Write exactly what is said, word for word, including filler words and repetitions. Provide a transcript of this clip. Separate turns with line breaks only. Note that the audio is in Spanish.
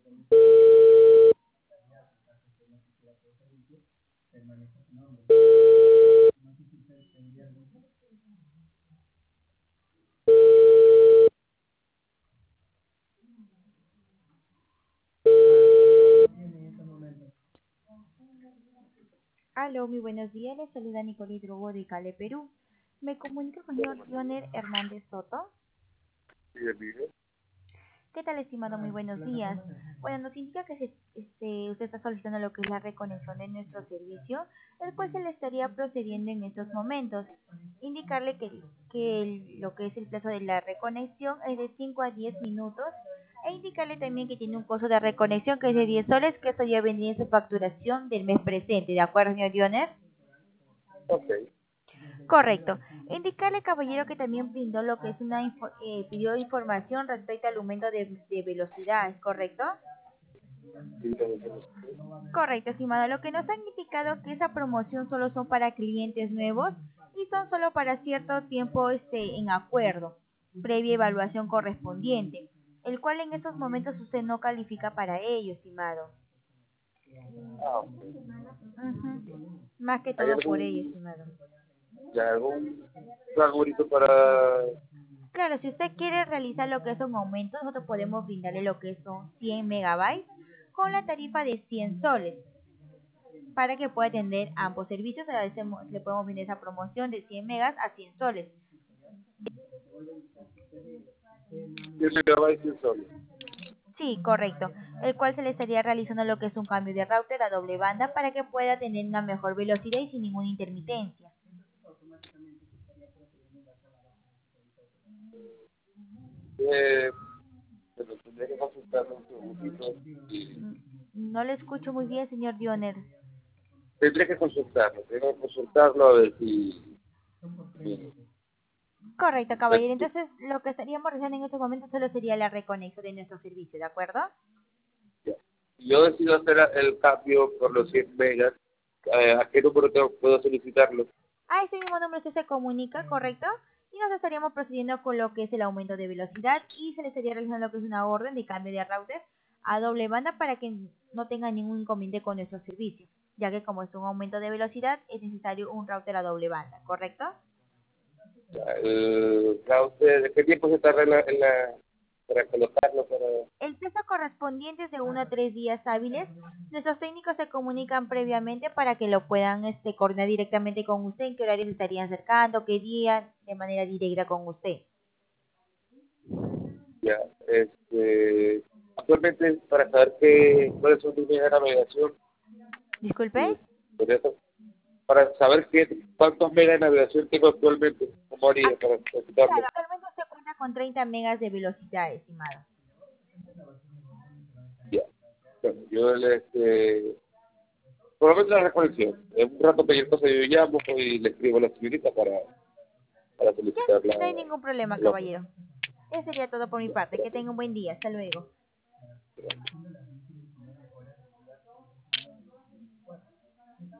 Aló, muy buenos días. Les saluda Nicole Drogo de Cali, Perú. Me comunico con el señor Joner Hernández Soto.
Sí, el video.
¿Qué tal, estimado? Muy buenos días. Bueno, nos indica que se- este, usted está solicitando lo que es la reconexión de nuestro servicio, el cual se le estaría procediendo en estos momentos. Indicarle que, que el- lo que es el plazo de la reconexión es de cinco a diez minutos e indicarle también que tiene un costo de reconexión que es de diez soles, que eso ya vendría en su facturación del mes presente. ¿De acuerdo, señor Joner?
Ok.
Correcto. Indicarle, caballero, que también brindó lo que es una info- eh, pidió información respecto al aumento de, de velocidad, ¿es correcto?
Sí, también tenemos-
Correcto, estimado. Lo que nos han indicado que esa promoción solo son para clientes nuevos y son solo para cierto tiempo este en acuerdo, previa evaluación correspondiente, el cual en estos momentos usted no califica para ello, estimado.
Ah, ok.
Ujú. Más que
¿Hay
todo por ello,
algún,
estimado.
ya, algún algoritmo para...
Claro, si usted quiere realizar lo que es un aumento, nosotros podemos brindarle lo que son cien megabytes con la tarifa de cien soles para que pueda atender ambos servicios. A veces le podemos brindar esa promoción de cien megas a cien soles.
cien megabytes solo?
Sí, correcto. El cual se le estaría realizando lo que es un cambio de router a doble banda para que pueda tener una mejor velocidad y sin ninguna intermitencia.
Eh, pero tendría que consultarlo un segundito. Y
Mm, No le escucho muy bien, señor Dioner.
tendría que consultarlo, tengo que consultarlo a ver si... si-
Correcto,
pues,
caballero. Entonces, lo que estaríamos realizando en este momento solo sería la reconexión de nuestro servicio, ¿de acuerdo?
ya. Si yo decido hacer el cambio por los cien megas, eh, ¿a qué número tengo- puedo solicitarlo?
A ese mismo número usted se comunica, ¿correcto? Y nos estaríamos procediendo con lo que es el aumento de velocidad y se le estaría realizando lo que es una orden de cambio de router a doble banda para que no tenga ningún inconveniente con nuestros servicios, ya que como es un aumento de velocidad es necesario un router a doble banda, ¿correcto?
Ya, el router, ¿de qué tiempo se tarda en la, en la- para colocarlo? Para...
El plazo correspondiente es de uno a tres días hábiles. Nuestros técnicos se comunican previamente para que lo puedan este, coordinar directamente con usted, en qué horario se estarían acercando, qué día, de manera directa con usted.
Ya, este, actualmente para saber qué, cuáles son mis medios de navegación,
Disculpe.
y por eso, para saber qué, cuántos megas de navegación tengo actualmente, ¿cómo haría para solicitarlo?
Claro, actualmente usted cuenta con treinta megas de velocidad, estimado.
Ya, bueno, yo le, este, por lo menos la recolección, en un rato cualquier cosa yo llamo y le escribo a la señorita para, para
Ya,
solicitar la,
no hay ningún problema,
la,
caballero. Eso sería todo por mi parte. Que tenga un buen día. Hasta luego.
la